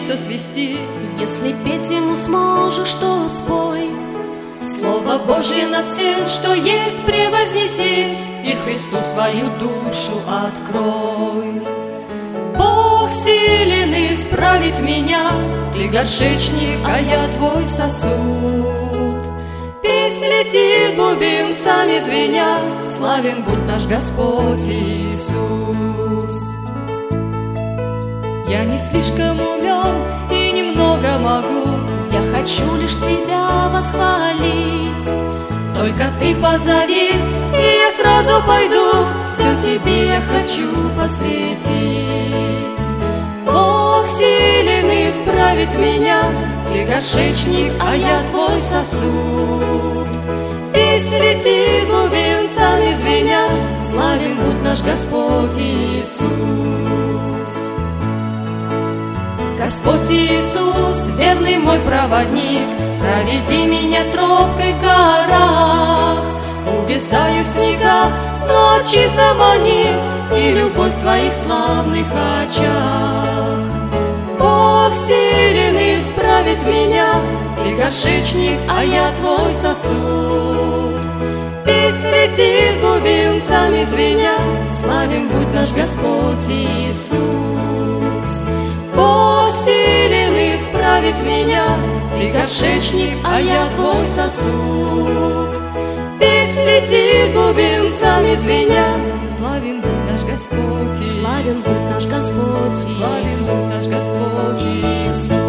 петь, то свисти. Если петь ему сможешь, то спой. Слово Божье над всем, что есть, превознеси, и Христу свою душу открой. Бог силен исправить меня, ты горшечник, а я твой сосуд. Песнь летит бубенцами звеня, славен будь наш Господь Иисус. Я не слишком умен и немного могу, я хочу лишь тебя восхвалить. Только ты позови, и я сразу пойду, все тебе я хочу посвятить. Бог силен исправить меня, ты горшечник, а я твой сосуд. Песнь летит бубенцами звеня, славен будь наш Господь Иисус. Господь Иисус, верный мой проводник, проведи меня тропкой в горах. Увязаю в снегах, но чисто мани, и любовь в твоих славных очах. Бог силен исправить меня, ты горшечник, а я твой сосуд. Песнь летит бубенцами звеня, славен будь наш Господь Иисус. Бог силен исправить меня, ты горшечник, а я твой сосуд. Песнь летит бубенцами звеня, славен будь наш Господь Иисус. Славен будь наш Господь Славен будь наш Господь Иисус.